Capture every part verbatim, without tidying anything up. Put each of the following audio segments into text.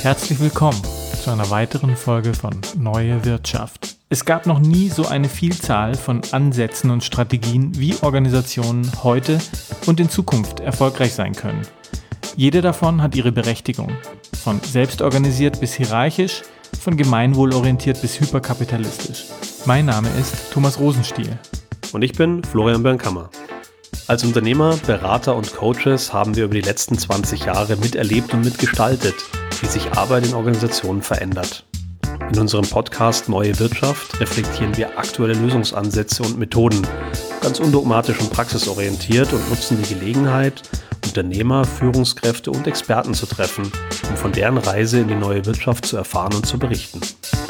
Herzlich willkommen zu einer weiteren Folge von Neue Wirtschaft. Es gab noch nie so eine Vielzahl von Ansätzen und Strategien, wie Organisationen heute und in Zukunft erfolgreich sein können. Jede davon hat ihre Berechtigung. Von selbstorganisiert bis hierarchisch, von gemeinwohlorientiert bis hyperkapitalistisch. Mein Name ist Thomas Rosenstiel. Und ich bin Florian Bernkammer. Als Unternehmer, Berater und Coaches haben wir über die letzten zwanzig Jahre miterlebt und mitgestaltet, wie sich Arbeit in Organisationen verändert. In unserem Podcast Neue Wirtschaft reflektieren wir aktuelle Lösungsansätze und Methoden, ganz undogmatisch und praxisorientiert und nutzen die Gelegenheit, Unternehmer, Führungskräfte und Experten zu treffen, um von deren Reise in die neue Wirtschaft zu erfahren und zu berichten.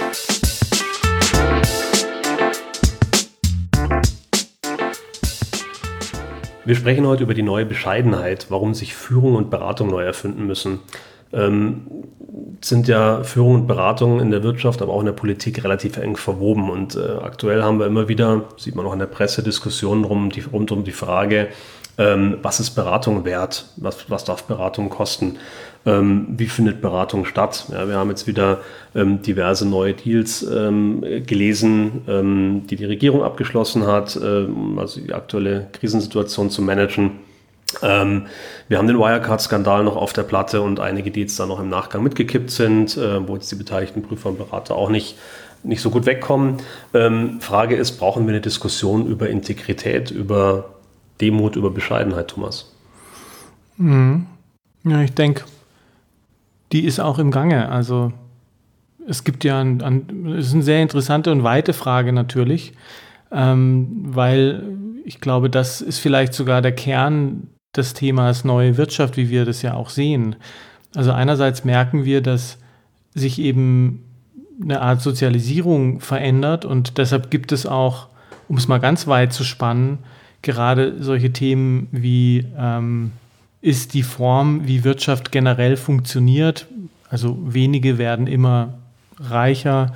Wir sprechen heute über die neue Bescheidenheit, warum sich Führung und Beratung neu erfinden müssen. Ähm, sind ja Führung und Beratung in der Wirtschaft, aber auch in der Politik relativ eng verwoben. Und äh, aktuell haben wir immer wieder, sieht man auch in der Presse, Diskussionen rum, die, rund um die Frage, ähm, was ist Beratung wert? Was, was darf Beratung kosten? Ähm, wie findet Beratung statt? Ja, wir haben jetzt wieder ähm, diverse neue Deals ähm, gelesen, ähm, die die Regierung abgeschlossen hat, ähm, also die aktuelle Krisensituation zu managen. Ähm, wir haben den Wirecard-Skandal noch auf der Platte und einige, die jetzt da noch im Nachgang mitgekippt sind, äh, wo jetzt die beteiligten Prüfer und Berater auch nicht, nicht so gut wegkommen. Ähm, Frage ist, brauchen wir eine Diskussion über Integrität, über Demut, über Bescheidenheit, Thomas? Mhm. Ja, ich denke, die ist auch im Gange. Also es gibt ja, ein, ein, es ist eine sehr interessante und weite Frage natürlich, ähm, weil ich glaube, das ist vielleicht sogar der Kern des Themas neue Wirtschaft, wie wir das ja auch sehen. Also einerseits merken wir, dass sich eben eine Art Sozialisierung verändert und deshalb gibt es auch, um es mal ganz weit zu spannen, gerade solche Themen wie ähm, ist die Form, wie Wirtschaft generell funktioniert. Also wenige werden immer reicher,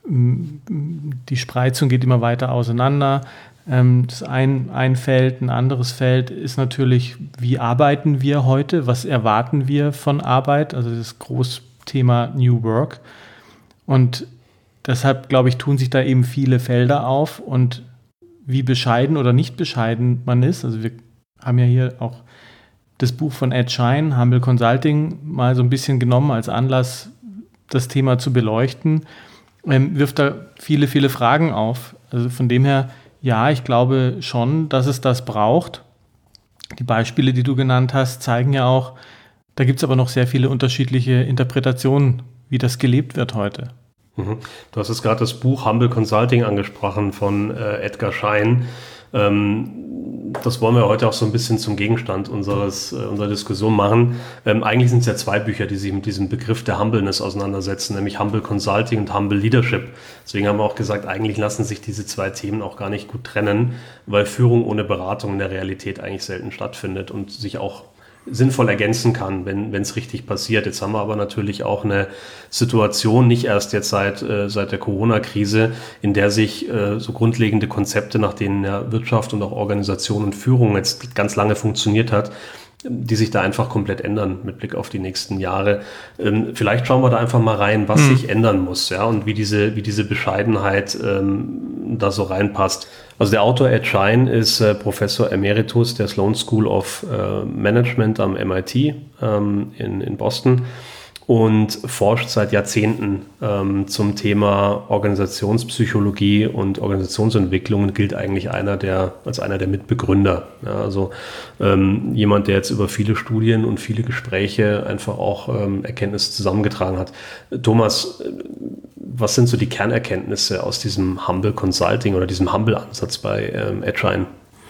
die Spreizung geht immer weiter auseinander. Das ein, ein Feld, ein anderes Feld ist natürlich, wie arbeiten wir heute, was erwarten wir von Arbeit, also das Großthema New Work. Und deshalb, glaube ich, tun sich da eben viele Felder auf und wie bescheiden oder nicht bescheiden man ist. Also wir haben ja hier auch das Buch von Ed Schein, Humble Consulting, mal so ein bisschen genommen als Anlass, das Thema zu beleuchten, ähm, wirft da viele, viele Fragen auf. Also von dem her, ja, ich glaube schon, dass es das braucht. Die Beispiele, die du genannt hast, zeigen ja auch, da gibt es aber noch sehr viele unterschiedliche Interpretationen, wie das gelebt wird heute. Mhm. Du hast jetzt gerade das Buch Humble Consulting angesprochen von äh, Edgar Schein. Ähm, das wollen wir heute auch so ein bisschen zum Gegenstand unseres, äh, unserer Diskussion machen. Ähm, eigentlich sind es ja zwei Bücher, die sich mit diesem Begriff der Humbleness auseinandersetzen, nämlich Humble Consulting und Humble Leadership. Deswegen haben wir auch gesagt, eigentlich lassen sich diese zwei Themen auch gar nicht gut trennen, weil Führung ohne Beratung in der Realität eigentlich selten stattfindet und sich auch sinnvoll ergänzen kann, wenn wenn es richtig passiert. Jetzt haben wir aber natürlich auch eine Situation, nicht erst jetzt seit äh, seit der Corona-Krise, in der sich äh, so grundlegende Konzepte, nach denen ja Wirtschaft und auch Organisation und Führung jetzt ganz lange funktioniert hat, die sich da einfach komplett ändern mit Blick auf die nächsten Jahre. Ähm, vielleicht schauen wir da einfach mal rein, was hm. sich ändern muss, ja, und wie diese wie diese Bescheidenheit ähm, da so reinpasst. Also der Autor Ed Schein ist äh, Professor Emeritus der Sloan School of äh, Management am M I T ähm, in, in Boston und forscht seit Jahrzehnten ähm, zum Thema Organisationspsychologie und Organisationsentwicklung und gilt eigentlich einer der, als einer der Mitbegründer. Ja, also ähm, jemand, der jetzt über viele Studien und viele Gespräche einfach auch ähm, Erkenntnisse zusammengetragen hat. Thomas, was sind so die Kernerkenntnisse aus diesem Humble Consulting oder diesem Humble-Ansatz bei ähm, Ed Schein?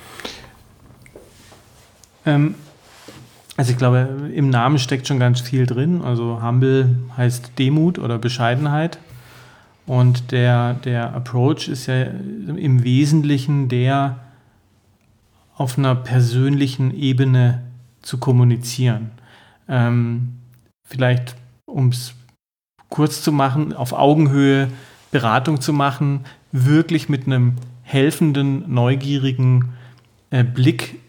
Ähm, also ich glaube, im Namen steckt schon ganz viel drin. Also Humble heißt Demut oder Bescheidenheit. Und der, der Approach ist ja im Wesentlichen der, auf einer persönlichen Ebene zu kommunizieren. Ähm, vielleicht, um es kurz zu machen, auf Augenhöhe Beratung zu machen, wirklich mit einem helfenden, neugierigen äh, Blick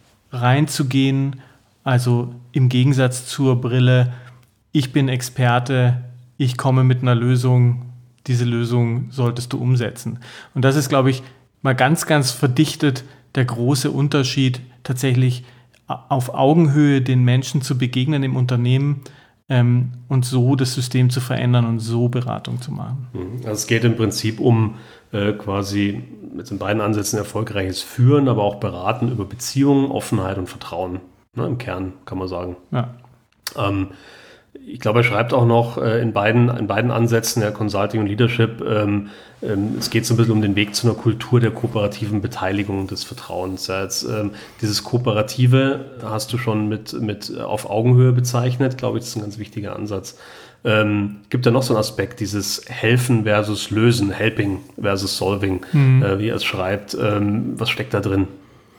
reinzugehen, also im Gegensatz zur Brille, ich bin Experte, ich komme mit einer Lösung, diese Lösung solltest du umsetzen. Und das ist, glaube ich, mal ganz, ganz verdichtet der große Unterschied, tatsächlich auf Augenhöhe den Menschen zu begegnen im Unternehmen ähm, und so das System zu verändern und so Beratung zu machen. Also es geht im Prinzip um äh, quasi mit den beiden Ansätzen erfolgreiches Führen, aber auch Beraten über Beziehungen, Offenheit und Vertrauen. Ne, im Kern kann man sagen. Ja. Ähm, Ich glaube, er schreibt auch noch äh, in, beiden, in beiden Ansätzen, ja, Consulting und Leadership, ähm, ähm, es geht so ein bisschen um den Weg zu einer Kultur der kooperativen Beteiligung und des Vertrauens. Ja, jetzt, ähm, dieses Kooperative hast du schon mit, mit auf Augenhöhe bezeichnet, glaube ich, das ist ein ganz wichtiger Ansatz. Ähm, gibt ja noch so einen Aspekt, dieses Helfen versus Lösen, Helping versus Solving, mhm. äh, wie er es schreibt. Ähm, was steckt da drin?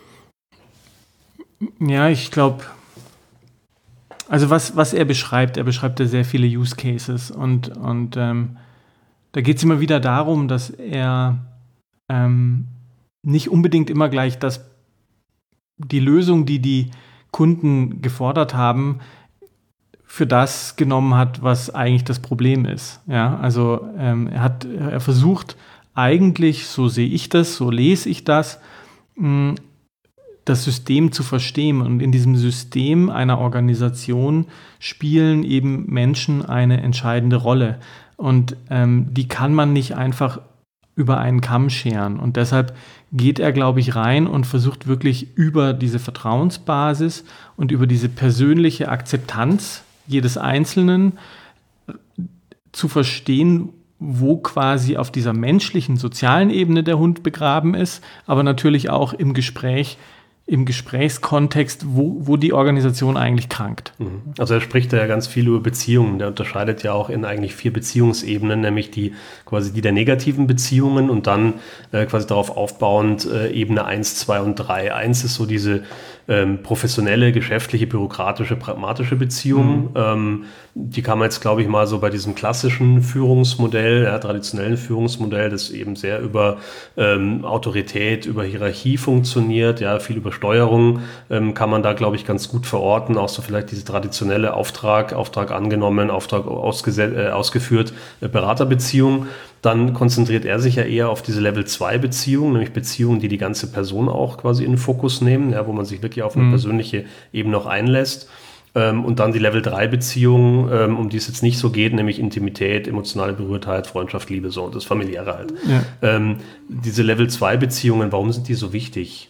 Ja, ich glaube... Also was, was er beschreibt, er beschreibt ja sehr viele Use Cases und, und ähm, da geht es immer wieder darum, dass er ähm, nicht unbedingt immer gleich das, die Lösung, die die Kunden gefordert haben, für das genommen hat, was eigentlich das Problem ist. Ja, also ähm, er hat, er versucht eigentlich, so sehe ich das, so lese ich das, mh, das System zu verstehen. Und in diesem System einer Organisation spielen eben Menschen eine entscheidende Rolle. Und ähm, die kann man nicht einfach über einen Kamm scheren. Und deshalb geht er, glaube ich, rein und versucht wirklich über diese Vertrauensbasis und über diese persönliche Akzeptanz jedes Einzelnen zu verstehen, wo quasi auf dieser menschlichen, sozialen Ebene der Hund begraben ist, aber natürlich auch im Gespräch, im Gesprächskontext, wo, wo die Organisation eigentlich krankt. Also er spricht da ja ganz viel über Beziehungen. Der unterscheidet ja auch in eigentlich vier Beziehungsebenen, nämlich die quasi die der negativen Beziehungen und dann äh, quasi darauf aufbauend äh, Ebene eins, zwei und drei. eins ist so diese ähm, professionelle, geschäftliche, bürokratische, pragmatische Beziehung. Mhm. Ähm, die kann man jetzt, glaube ich, mal so bei diesem klassischen Führungsmodell, ja, traditionellen Führungsmodell, das eben sehr über ähm, Autorität, über Hierarchie funktioniert, ja, viel über Steuerung, ähm, kann man da, glaube ich, ganz gut verorten. Auch so vielleicht diese traditionelle Auftrag, Auftrag angenommen, Auftrag ausgese- äh, ausgeführt, äh, Beraterbeziehung. Dann konzentriert er sich ja eher auf diese Level zwei Beziehungen, nämlich Beziehungen, die die ganze Person auch quasi in den Fokus nehmen, ja, wo man sich wirklich auf eine mhm. persönliche Ebene auch einlässt. Ähm, und dann die Level drei Beziehungen, ähm, um die es jetzt nicht so geht, nämlich Intimität, emotionale Berührtheit, Freundschaft, Liebe, so und das Familiäre halt. Ja. Ähm, diese Level zwei Beziehungen, warum sind die so wichtig?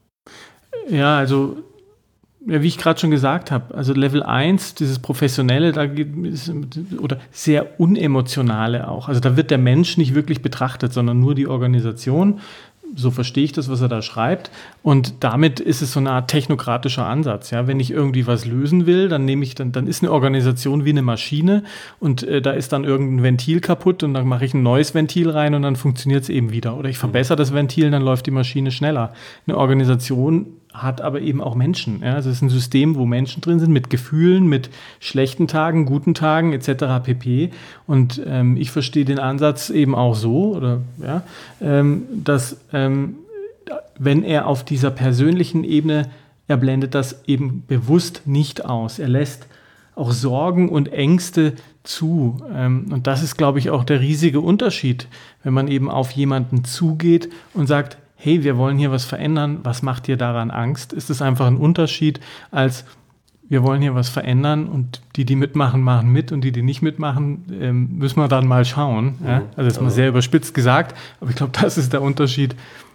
Ja, also ja, wie ich gerade schon gesagt habe, also Level eins, dieses Professionelle, da geht, oder sehr unemotionale auch. Also da wird der Mensch nicht wirklich betrachtet, sondern nur die Organisation. So verstehe ich das, was er da schreibt. Und damit ist es so eine Art technokratischer Ansatz. Ja, wenn ich irgendwie was lösen will, dann nehme ich, dann, dann ist eine Organisation wie eine Maschine und äh, da ist dann irgendein Ventil kaputt und dann mache ich ein neues Ventil rein und dann funktioniert es eben wieder. Oder ich verbessere das Ventil, dann läuft die Maschine schneller. Eine Organisation hat aber eben auch Menschen. Ja? Also es ist ein System, wo Menschen drin sind, mit Gefühlen, mit schlechten Tagen, guten Tagen et cetera pp. Und ähm, ich verstehe den Ansatz eben auch so, oder, ja, ähm, dass ähm, wenn er auf dieser persönlichen Ebene, er blendet das eben bewusst nicht aus. Er lässt auch Sorgen und Ängste zu. Ähm, und das ist, glaube ich, auch der riesige Unterschied, wenn man eben auf jemanden zugeht und sagt, hey, wir wollen hier was verändern, was macht dir daran Angst? Ist es einfach ein Unterschied, als wir wollen hier was verändern und die, die mitmachen, machen mit und die, die nicht mitmachen, ähm, müssen wir dann mal schauen. Ja? Also das ist mal sehr überspitzt gesagt, aber ich glaube, das ist der Unterschied,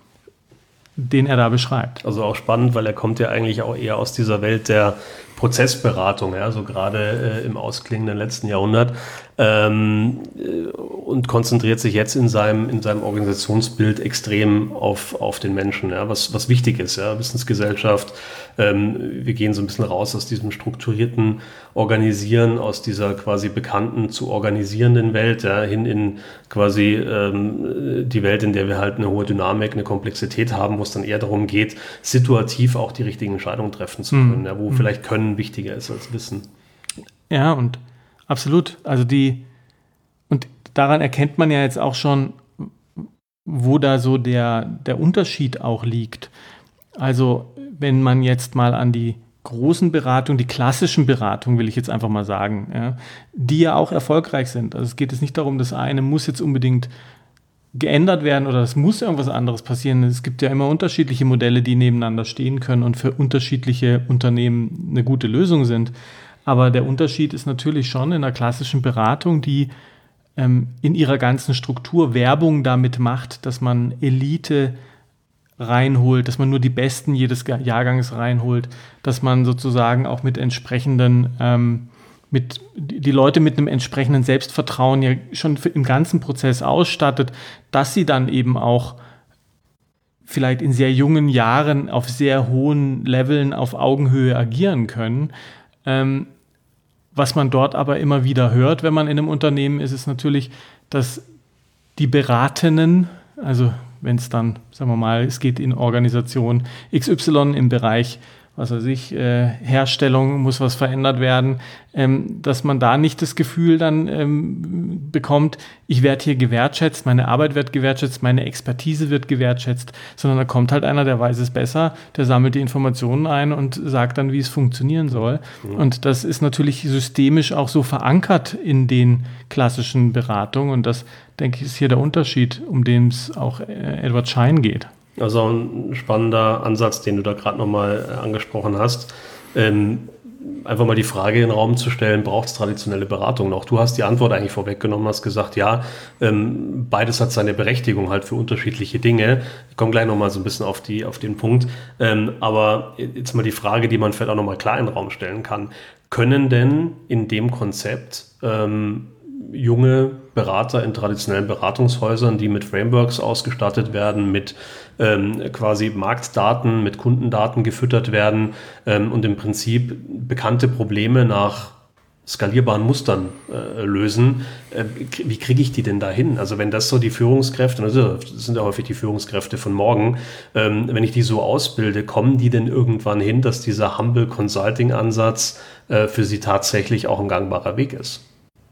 den er da beschreibt. Also auch spannend, weil er kommt ja eigentlich auch eher aus dieser Welt der Prozessberatung, ja, so gerade äh, im ausklingenden letzten Jahrhundert, ähm, äh, und konzentriert sich jetzt in seinem, in seinem Organisationsbild extrem auf, auf den Menschen, ja, was, was wichtig ist, ja, Wissensgesellschaft. Ähm, wir gehen so ein bisschen raus aus diesem strukturierten Organisieren, aus dieser quasi bekannten zu organisierenden Welt, ja, hin in quasi ähm, die Welt, in der wir halt eine hohe Dynamik, eine Komplexität haben, wo es dann eher darum geht, situativ auch die richtigen Entscheidungen treffen zu können, mhm. ja, wo mhm. vielleicht Können wichtiger ist als Wissen. Ja, und absolut. Also die, und daran erkennt man ja jetzt auch schon, wo da so der, der Unterschied auch liegt. Also wenn man jetzt mal an die großen Beratungen, die klassischen Beratungen, will ich jetzt einfach mal sagen, ja, die ja auch erfolgreich sind. Also es geht jetzt nicht darum, das eine muss jetzt unbedingt geändert werden oder es muss irgendwas anderes passieren. Es gibt ja immer unterschiedliche Modelle, die nebeneinander stehen können und für unterschiedliche Unternehmen eine gute Lösung sind. Aber der Unterschied ist natürlich schon in der klassischen Beratung, die ähm, in ihrer ganzen Struktur Werbung damit macht, dass man Elite reinholt, dass man nur die Besten jedes Jahrgangs reinholt, dass man sozusagen auch mit entsprechenden ähm, mit die Leute mit einem entsprechenden Selbstvertrauen ja schon für, im ganzen Prozess ausstattet, dass sie dann eben auch vielleicht in sehr jungen Jahren auf sehr hohen Leveln auf Augenhöhe agieren können. Ähm, was man dort aber immer wieder hört, wenn man in einem Unternehmen ist, ist natürlich, dass die Beratenden, also wenn es dann, sagen wir mal, es geht in Organisation X Y im Bereich, was weiß ich, äh, Herstellung, muss was verändert werden, ähm, dass man da nicht das Gefühl dann ähm, bekommt, ich werde hier gewertschätzt, meine Arbeit wird gewertschätzt, meine Expertise wird gewertschätzt, sondern da kommt halt einer, der weiß es besser, der sammelt die Informationen ein und sagt dann, wie es funktionieren soll. Mhm. Und das ist natürlich systemisch auch so verankert in den klassischen Beratungen und das, denke ich, ist hier der Unterschied, um den es auch äh, Edward Schein geht. Also ein spannender Ansatz, den du da gerade nochmal angesprochen hast. Ähm, einfach mal die Frage in den Raum zu stellen, braucht es traditionelle Beratung noch? Du hast die Antwort eigentlich vorweggenommen, hast gesagt, ja, ähm, beides hat seine Berechtigung halt für unterschiedliche Dinge. Ich komme gleich nochmal so ein bisschen auf, die, auf den Punkt. Ähm, aber jetzt mal die Frage, die man vielleicht auch nochmal klar in den Raum stellen kann. Können denn in dem Konzept ähm, junge Berater in traditionellen Beratungshäusern, die mit Frameworks ausgestattet werden, mit ähm, quasi Marktdaten, mit Kundendaten gefüttert werden ähm, und im Prinzip bekannte Probleme nach skalierbaren Mustern äh, lösen. Äh, wie kriege ich die denn da hin? Also wenn das so die Führungskräfte, also das sind ja häufig die Führungskräfte von morgen, ähm, wenn ich die so ausbilde, kommen die denn irgendwann hin, dass dieser Humble Consulting Ansatz äh, für sie tatsächlich auch ein gangbarer Weg ist?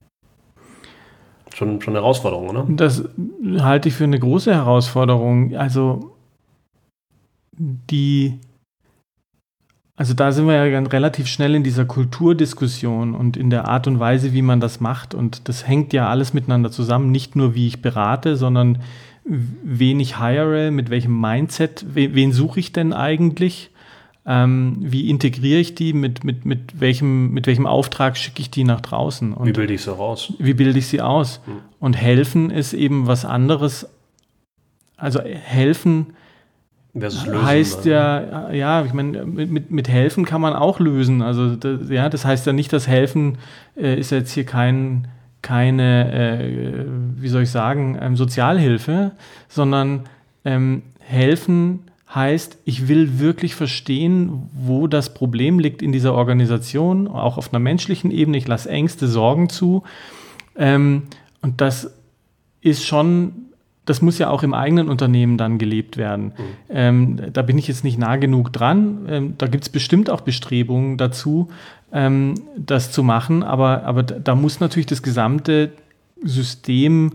Schon, schon eine Herausforderung, oder? Das halte ich für eine große Herausforderung. Also die, also da sind wir ja ganz relativ schnell in dieser Kulturdiskussion und in der Art und Weise, wie man das macht. Und das hängt ja alles miteinander zusammen. Nicht nur, wie ich berate, sondern wen ich hire, mit welchem Mindset, wen, wen suche ich denn eigentlich? Ähm, wie integriere ich die, mit, mit, mit, welchem, mit welchem Auftrag schicke ich die nach draußen? Und wie bilde ich sie raus? Wie bilde ich sie aus? Hm. Und helfen ist eben was anderes. Also helfen lösen, heißt ja, ja, ich meine, mit, mit, mit helfen kann man auch lösen. Also das, ja, das heißt ja nicht, dass helfen äh, ist jetzt hier kein, keine, äh, wie soll ich sagen, ähm, Sozialhilfe, sondern ähm, helfen heißt, ich will wirklich verstehen, wo das Problem liegt in dieser Organisation, auch auf einer menschlichen Ebene. Ich lasse Ängste, Sorgen zu. Ähm, und das ist schon, das muss ja auch im eigenen Unternehmen dann gelebt werden. Mhm. Ähm, da bin ich jetzt nicht nah genug dran. Ähm, da gibt es bestimmt auch Bestrebungen dazu, ähm, das zu machen. Aber, aber da muss natürlich das gesamte System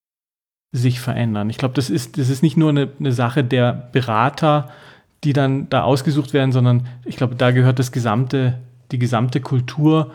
sich verändern. Ich glaube, das ist, das ist nicht nur eine, eine Sache der Berater, die dann da ausgesucht werden, sondern ich glaube, da gehört das gesamte, die gesamte Kultur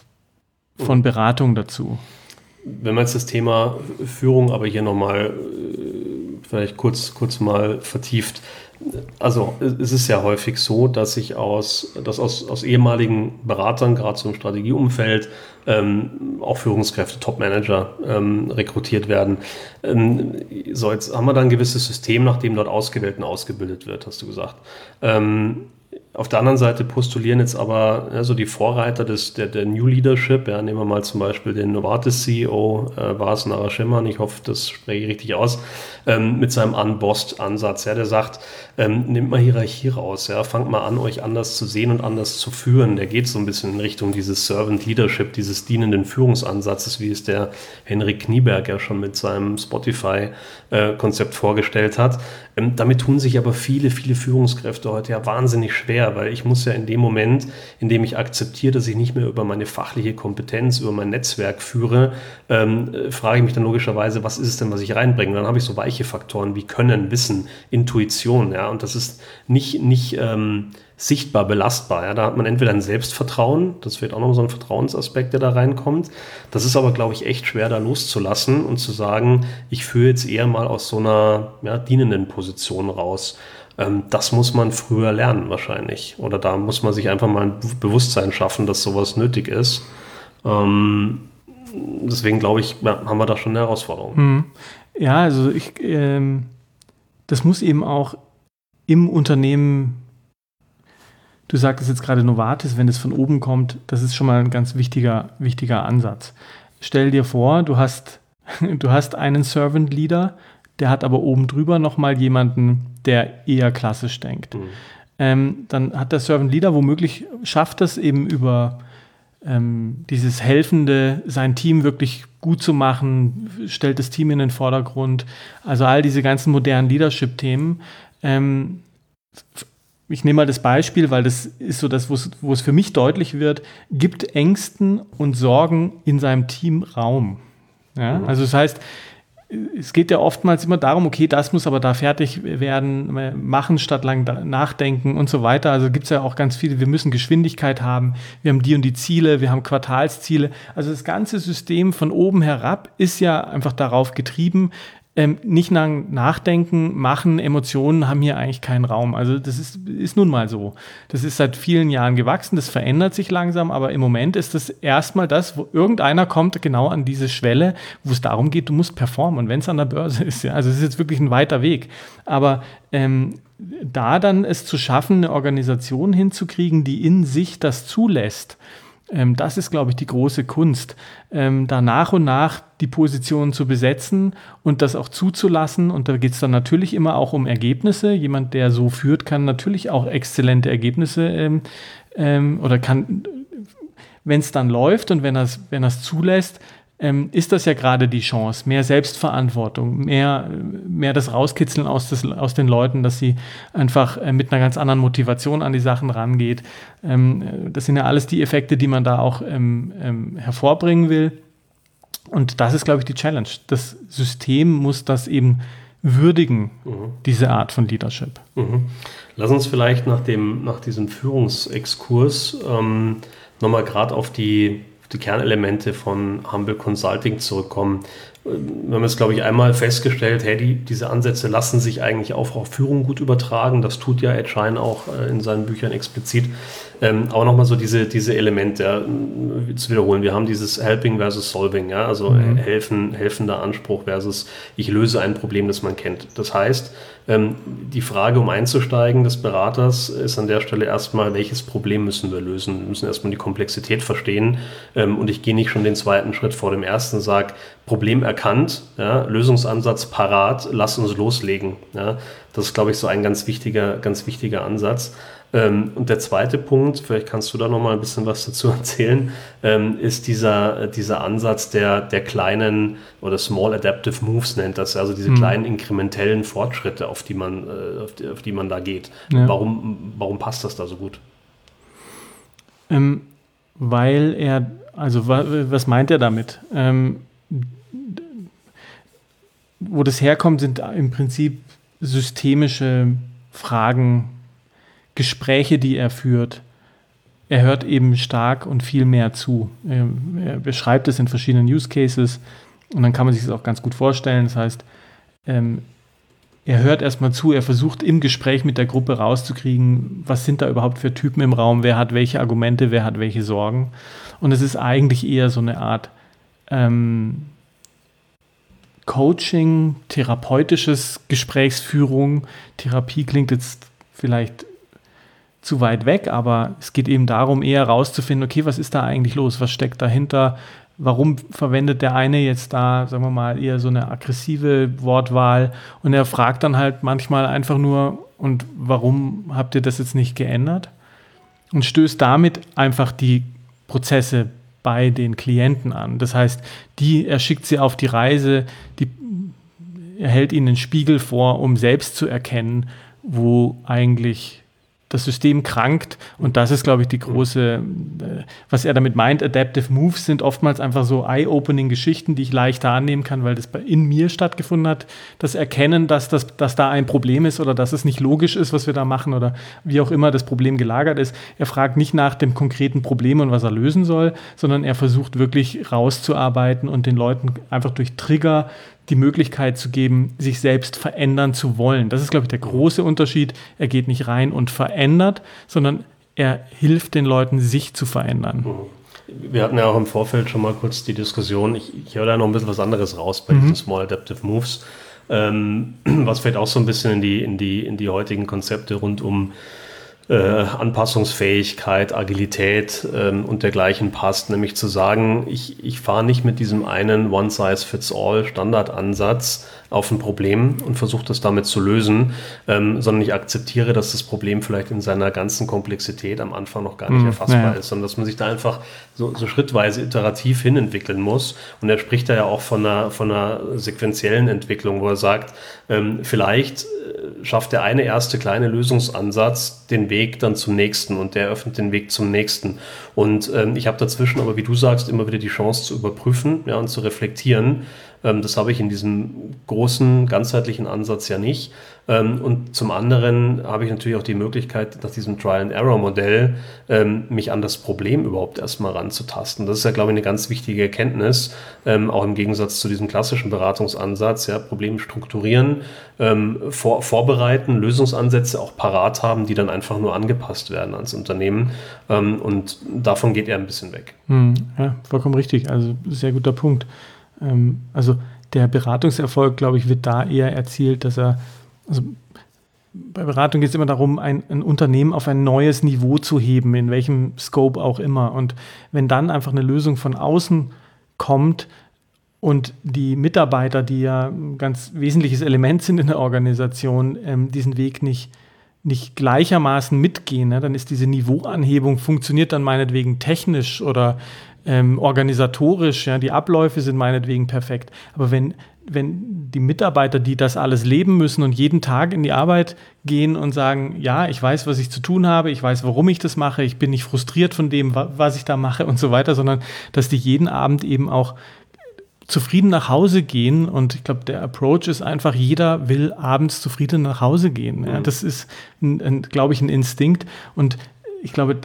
von Beratung dazu. Wenn man jetzt das Thema Führung aber hier nochmal vielleicht kurz, kurz mal vertieft. Also es ist ja häufig so, dass sich aus, dass aus, aus ehemaligen Beratern, gerade so im Strategieumfeld, ähm, auch Führungskräfte, Top-Manager ähm, rekrutiert werden. Ähm, so, jetzt haben wir da ein gewisses System, nach dem dort ausgewählt und ausgebildet wird, hast du gesagt. Ähm, Auf der anderen Seite postulieren jetzt aber ja, so die Vorreiter des, der, der New Leadership, ja, nehmen wir mal zum Beispiel den Novartis-C E O, äh, Vas Narasimhan, ich hoffe, das spreche ich richtig aus, ähm, mit seinem Unbossed-Ansatz, ja, der sagt, ähm, nehmt mal Hierarchie raus, ja, fangt mal an, euch anders zu sehen und anders zu führen. Der geht so ein bisschen in Richtung dieses Servant Leadership, dieses dienenden Führungsansatzes, wie es der Henrik Knieberg ja schon mit seinem Spotify-Konzept äh, vorgestellt hat. Ähm, damit tun sich aber viele, viele Führungskräfte heute ja wahnsinnig schwer, weil ich muss ja in dem Moment, in dem ich akzeptiere, dass ich nicht mehr über meine fachliche Kompetenz, über mein Netzwerk führe, ähm, frage ich mich dann logischerweise, was ist es denn, was ich reinbringe? Und dann habe ich so weiche Faktoren wie Können, Wissen, Intuition, ja, und das ist nicht, nicht ähm, sichtbar belastbar. Ja? Da hat man entweder ein Selbstvertrauen, das wird auch noch so ein Vertrauensaspekt, der da reinkommt. Das ist aber, glaube ich, echt schwer, da loszulassen und zu sagen, ich führe jetzt eher mal aus so einer ja, dienenden Position raus. Ähm, das muss man früher lernen wahrscheinlich. Oder da muss man sich einfach mal ein Bewusstsein schaffen, dass sowas nötig ist. Ähm, deswegen, glaube ich, ja, haben wir da schon eine Herausforderung. Hm. Ja, also ich, ähm, das muss eben auch im Unternehmen. Du sagtest jetzt gerade Novartis, wenn es von oben kommt, das ist schon mal ein ganz wichtiger, wichtiger Ansatz. Stell dir vor, du hast, du hast einen Servant Leader, der hat aber oben drüber nochmal jemanden, der eher klassisch denkt. Mhm. Ähm, dann hat der Servant Leader womöglich, schafft es eben über ähm, dieses Helfende, sein Team wirklich gut zu machen, stellt das Team in den Vordergrund. Also all diese ganzen modernen Leadership-Themen. Ähm, Ich nehme mal das Beispiel, weil das ist so das, wo es für mich deutlich wird, gibt Ängsten und Sorgen in seinem Team Raum. Ja? Mhm. Also das heißt, es geht ja oftmals immer darum, okay, das muss aber da fertig werden, machen statt lang nachdenken und so weiter. Also gibt es ja auch ganz viele, wir müssen Geschwindigkeit haben, wir haben die und die Ziele, wir haben Quartalsziele. Also das ganze System von oben herab ist ja einfach darauf getrieben, Ähm, nicht nach, nachdenken, machen, Emotionen haben hier eigentlich keinen Raum. Also das ist, ist nun mal so. Das ist seit vielen Jahren gewachsen, das verändert sich langsam, aber im Moment ist das erstmal das, wo irgendeiner kommt genau an diese Schwelle, wo es darum geht, du musst performen. Und wenn es an der Börse ist, ja, also es ist jetzt wirklich ein weiter Weg. Aber ähm, da dann es zu schaffen, eine Organisation hinzukriegen, die in sich das zulässt, Ähm, das ist, glaube ich, die große Kunst, ähm, da nach und nach die Positionen zu besetzen und das auch zuzulassen. Und da geht es dann natürlich immer auch um Ergebnisse. Jemand, der so führt, kann natürlich auch exzellente Ergebnisse ähm, ähm, oder kann, wenn es dann läuft und wenn er es wenn er's zulässt, ähm, ist das ja gerade die Chance, mehr Selbstverantwortung, mehr, mehr das Rauskitzeln aus, des, aus den Leuten, dass sie einfach äh, mit einer ganz anderen Motivation an die Sachen rangeht. Ähm, das sind ja alles die Effekte, die man da auch ähm, ähm, hervorbringen will. Und das ist, glaube ich, die Challenge. Das System muss das eben würdigen, mhm. diese Art von Leadership. Mhm. Lass uns vielleicht nach, dem, nach diesem Führungsexkurs ähm, nochmal gerade auf die die Kernelemente von Humble Consulting zurückkommen. Wir haben jetzt, glaube ich, einmal festgestellt, hey, die, diese Ansätze lassen sich eigentlich auch auf Führung gut übertragen. Das tut ja Ed Schein auch äh, in seinen Büchern explizit. Ähm, aber nochmal so diese, diese Elemente ja, zu wiederholen. Wir haben dieses Helping versus Solving, ja, also mhm. helfen, helfender Anspruch versus ich löse ein Problem, das man kennt. Das heißt, ähm, die Frage, um einzusteigen des Beraters, ist an der Stelle erstmal, welches Problem müssen wir lösen? Wir müssen erstmal die Komplexität verstehen. Ähm, und ich gehe nicht schon den zweiten Schritt vor dem ersten, sage, Problem erkannt, ja, Lösungsansatz parat, lass uns loslegen. Ja. Das ist, glaube ich, so ein ganz wichtiger, ganz wichtiger Ansatz. Ähm, und der zweite Punkt, vielleicht kannst du da noch mal ein bisschen was dazu erzählen, ähm, ist dieser, dieser Ansatz der, der kleinen oder Small Adaptive Moves nennt das, also diese mhm. kleinen inkrementellen Fortschritte, auf die man, äh, auf die, auf die man da geht. Ja. Warum, warum passt das da so gut? Ähm, weil er, also was meint er damit? Ähm, wo das herkommt, sind im Prinzip systemische Fragen, Gespräche, die er führt. Er hört eben stark und viel mehr zu. Er beschreibt es in verschiedenen Use Cases und dann kann man sich das auch ganz gut vorstellen. Das heißt, ähm, er hört erstmal zu, er versucht im Gespräch mit der Gruppe rauszukriegen, was sind da überhaupt für Typen im Raum, wer hat welche Argumente, wer hat welche Sorgen. Und es ist eigentlich eher so eine Art ähm, Coaching, therapeutisches Gesprächsführung. Therapie klingt jetzt vielleicht zu weit weg, aber es geht eben darum, eher rauszufinden, okay, was ist da eigentlich los, was steckt dahinter, warum verwendet der eine jetzt da, sagen wir mal, eher so eine aggressive Wortwahl und er fragt dann halt manchmal einfach nur, und warum habt ihr das jetzt nicht geändert? Und stößt damit einfach die Prozesse bei den Klienten an. Das heißt, die, er schickt sie auf die Reise, die, er hält ihnen einen Spiegel vor, um selbst zu erkennen, wo eigentlich das System krankt. Und das ist, glaube ich, die große, äh, was er damit meint, Adaptive Moves sind oftmals einfach so eye-opening Geschichten, die ich leichter annehmen kann, weil das bei, in mir stattgefunden hat. Das Erkennen, dass, das, dass da ein Problem ist oder dass es nicht logisch ist, was wir da machen oder wie auch immer das Problem gelagert ist. Er fragt nicht nach dem konkreten Problem und was er lösen soll, sondern er versucht wirklich rauszuarbeiten und den Leuten einfach durch Trigger die Möglichkeit zu geben, sich selbst verändern zu wollen. Das ist, glaube ich, der große Unterschied. Er geht nicht rein und verändert, sondern er hilft den Leuten, sich zu verändern. Wir hatten ja auch im Vorfeld schon mal kurz die Diskussion, ich, ich höre da noch ein bisschen was anderes raus bei mhm. diesen Small Adaptive Moves, ähm, was vielleicht auch so ein bisschen in die, in die, in die heutigen Konzepte rund um Äh, Anpassungsfähigkeit, Agilität ähm, und dergleichen passt, nämlich zu sagen, ich, ich fahre nicht mit diesem einen One-Size-Fits-All-Standardansatz auf ein Problem und versuche das damit zu lösen, ähm, sondern ich akzeptiere, dass das Problem vielleicht in seiner ganzen Komplexität am Anfang noch gar nicht mm, erfassbar ja. ist, sondern dass man sich da einfach so, so schrittweise iterativ hinentwickeln muss. Und er spricht da ja auch von einer, von einer sequenziellen Entwicklung, wo er sagt, ähm, vielleicht äh, schafft der eine erste kleine Lösungsansatz den Weg dann zum nächsten und der eröffnet den Weg zum nächsten. Und ähm, ich habe dazwischen aber, wie du sagst, immer wieder die Chance zu überprüfen, ja, und zu reflektieren. Ähm, das habe ich in diesem großen, ganzheitlichen Ansatz ja nicht. Ähm, und zum anderen habe ich natürlich auch die Möglichkeit, nach diesem Trial-and-Error-Modell ähm, mich an das Problem überhaupt erstmal ranzutasten. Das ist ja, glaube ich, eine ganz wichtige Erkenntnis, ähm, auch im Gegensatz zu diesem klassischen Beratungsansatz, ja, Probleme strukturieren, ähm, vor, vorbereiten, Lösungsansätze auch parat haben, die dann einfach nur angepasst werden ans Unternehmen. Ähm, und davon geht er ein bisschen weg. Hm, ja, vollkommen richtig. Also sehr guter Punkt. Ähm, also der Beratungserfolg, glaube ich, wird da eher erzielt, dass er Also bei Beratung geht es immer darum, ein, ein Unternehmen auf ein neues Niveau zu heben, in welchem Scope auch immer. Und wenn dann einfach eine Lösung von außen kommt und die Mitarbeiter, die ja ein ganz wesentliches Element sind in der Organisation, ähm, diesen Weg nicht, nicht gleichermaßen mitgehen, ne, dann ist diese Niveauanhebung, funktioniert dann meinetwegen technisch oder ähm, organisatorisch, ja, die Abläufe sind meinetwegen perfekt. Aber wenn wenn die Mitarbeiter, die das alles leben müssen und jeden Tag in die Arbeit gehen und sagen, ja, ich weiß, was ich zu tun habe, ich weiß, warum ich das mache, ich bin nicht frustriert von dem, was ich da mache und so weiter, sondern dass die jeden Abend eben auch zufrieden nach Hause gehen. Und ich glaube, der Approach ist einfach, jeder will abends zufrieden nach Hause gehen. Ja, das ist, ein, ein, glaube ich, ein Instinkt. Und ich glaube,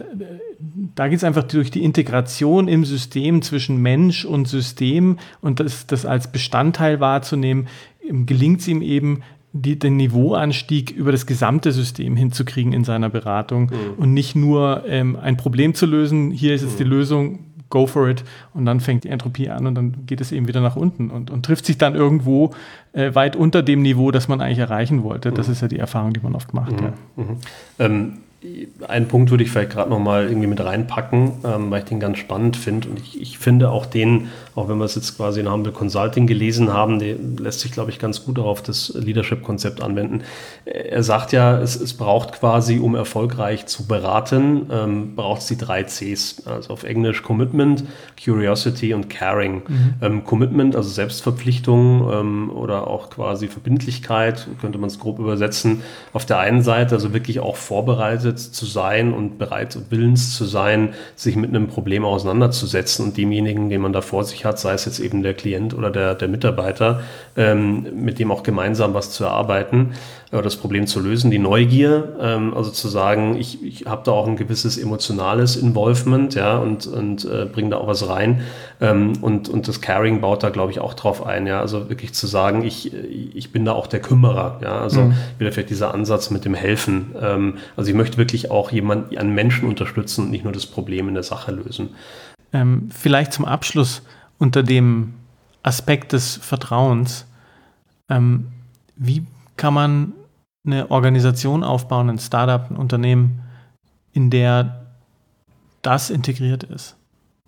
da geht es einfach durch die Integration im System zwischen Mensch und System und das, das als Bestandteil wahrzunehmen, gelingt es ihm eben, die, den Niveauanstieg über das gesamte System hinzukriegen in seiner Beratung mhm. und nicht nur ähm, ein Problem zu lösen, hier ist jetzt mhm. die Lösung, go for it, und dann fängt die Entropie an und dann geht es eben wieder nach unten und, und trifft sich dann irgendwo äh, weit unter dem Niveau, das man eigentlich erreichen wollte. Mhm. Das ist ja die Erfahrung, die man oft macht. Mhm. Ja. Mhm. Ähm, einen Punkt würde ich vielleicht gerade noch mal irgendwie mit reinpacken, ähm, weil ich den ganz spannend finde und ich, ich finde auch den, auch wenn wir es jetzt quasi in Humble Consulting gelesen haben, der lässt sich, glaube ich, ganz gut auf das Leadership-Konzept anwenden. Er sagt ja, es, es braucht quasi, um erfolgreich zu beraten, ähm, braucht es die drei Cs, also auf Englisch Commitment, Curiosity und Caring. Mhm. Ähm, Commitment, also Selbstverpflichtung ähm, oder auch quasi Verbindlichkeit, könnte man es grob übersetzen, auf der einen Seite, also wirklich auch vorbereitet zu sein und bereit und willens zu sein, sich mit einem Problem auseinanderzusetzen und demjenigen, den man da vor sich hat, sei es jetzt eben der Klient oder der, der Mitarbeiter, ähm, mit dem auch gemeinsam was zu erarbeiten oder das Problem zu lösen. Die Neugier, ähm, also zu sagen, ich, ich habe da auch ein gewisses emotionales Involvement, ja, und, und äh, bringe da auch was rein. Ähm, und, und das Caring baut da, glaube ich, auch drauf ein, ja, also wirklich zu sagen, ich, ich bin da auch der Kümmerer, ja, also mhm. wieder vielleicht dieser Ansatz mit dem Helfen. Ähm, also ich möchte wirklich auch jemanden, einen Menschen unterstützen und nicht nur das Problem in der Sache lösen. Ähm, vielleicht zum Abschluss unter dem Aspekt des Vertrauens. Ähm, wie kann man eine Organisation aufbauen, ein Startup, ein Unternehmen, in der das integriert ist?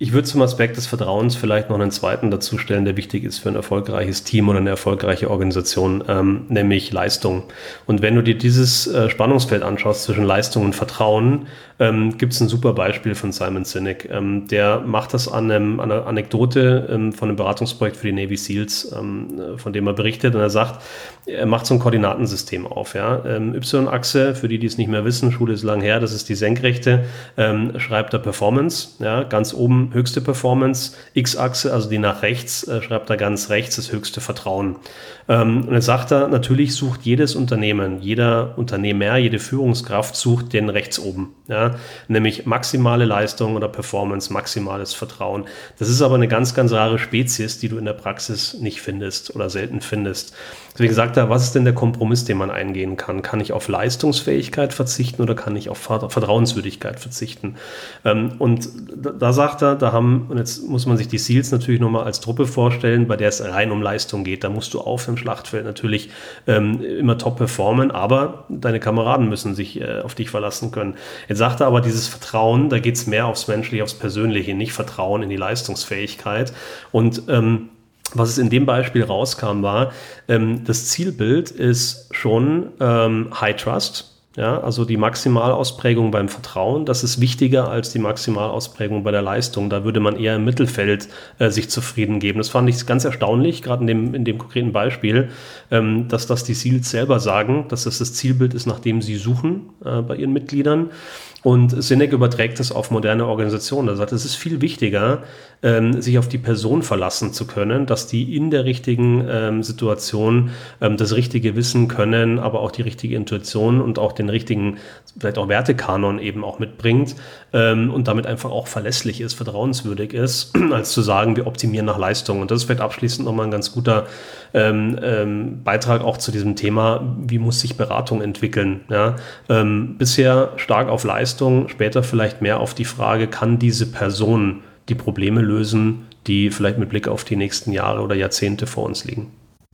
Ich würde zum Aspekt des Vertrauens vielleicht noch einen zweiten dazu stellen, der wichtig ist für ein erfolgreiches Team oder eine erfolgreiche Organisation, ähm, nämlich Leistung. Und wenn du dir dieses äh, Spannungsfeld anschaust zwischen Leistung und Vertrauen, ähm, gibt es ein super Beispiel von Simon Sinek. Ähm, der macht das an, einem, an einer Anekdote ähm, von einem Beratungsprojekt für die Navy SEALs, ähm, von dem er berichtet. Und er sagt, er macht so ein Koordinatensystem auf. Ja? Ähm, Y-Achse, für die, die es nicht mehr wissen, Schule ist lang her, das ist die Senkrechte, ähm, schreibt er Performance, ja? Ganz oben höchste Performance, X-Achse, also die nach rechts, äh, schreibt er ganz rechts, das höchste Vertrauen. Ähm, und jetzt sagt er, natürlich sucht jedes Unternehmen, jeder Unternehmer, jede Führungskraft sucht den rechts oben, ja? Nämlich maximale Leistung oder Performance, maximales Vertrauen. Das ist aber eine ganz, ganz rare Spezies, die du in der Praxis nicht findest oder selten findest. Deswegen sagt er, was ist denn der Kompromiss, den man eingehen kann? Kann ich auf Leistungsfähigkeit verzichten oder kann ich auf Vertrauenswürdigkeit verzichten? Ähm, und da, da sagt er, da haben, und jetzt muss man sich die SEALs natürlich nochmal als Truppe vorstellen, bei der es rein um Leistung geht. Da musst du auf dem Schlachtfeld natürlich ähm, immer top performen, aber deine Kameraden müssen sich äh, auf dich verlassen können. Jetzt sagt er aber, dieses Vertrauen, da geht es mehr aufs Menschliche, aufs Persönliche, nicht Vertrauen in die Leistungsfähigkeit. Und ähm, was es in dem Beispiel rauskam, war, ähm, das Zielbild ist schon ähm, High Trust. Ja, also die Maximalausprägung beim Vertrauen, das ist wichtiger als die Maximalausprägung bei der Leistung. Da würde man eher im Mittelfeld äh, sich zufrieden geben. Das fand ich ganz erstaunlich, gerade in dem, in dem konkreten Beispiel, ähm, dass das die SEALs selber sagen, dass das das Zielbild ist, nach dem sie suchen äh, bei ihren Mitgliedern. Und Sinek überträgt das auf moderne Organisationen. Er sagt, es ist viel wichtiger, ähm, sich auf die Person verlassen zu können, dass die in der richtigen ähm, Situation ähm, das richtige Wissen können, aber auch die richtige Intuition und auch den richtigen, vielleicht auch Wertekanon eben auch mitbringt ähm, und damit einfach auch verlässlich ist, vertrauenswürdig ist, als zu sagen, wir optimieren nach Leistung. Und das ist vielleicht abschließend nochmal ein ganz guter ähm, ähm, Beitrag auch zu diesem Thema, wie muss sich Beratung entwickeln. Ja? Ähm, bisher stark auf Leistung, später vielleicht mehr auf die Frage, kann diese Person die Probleme lösen, die vielleicht mit Blick auf die nächsten Jahre oder Jahrzehnte vor uns liegen.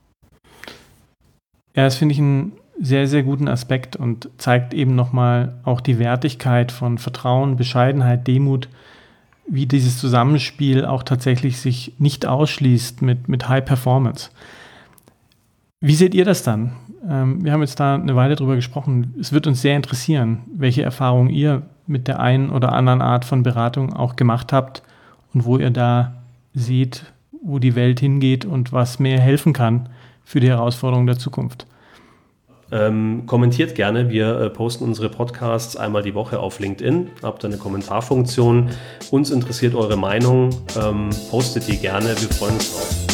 Ja, das finde ich einen sehr, sehr guten Aspekt und zeigt eben nochmal auch die Wertigkeit von Vertrauen, Bescheidenheit, Demut, wie dieses Zusammenspiel auch tatsächlich sich nicht ausschließt mit, mit High Performance. Wie seht ihr das dann? Ähm, wir haben jetzt da eine Weile drüber gesprochen. Es wird uns sehr interessieren, welche Erfahrungen ihr mit der einen oder anderen Art von Beratung auch gemacht habt und wo ihr da seht, wo die Welt hingeht und was mehr helfen kann für die Herausforderungen der Zukunft. Ähm, kommentiert gerne. Wir äh, posten unsere Podcasts einmal die Woche auf LinkedIn. Habt ihr eine Kommentarfunktion. Uns interessiert eure Meinung. Ähm, postet die gerne. Wir freuen uns drauf.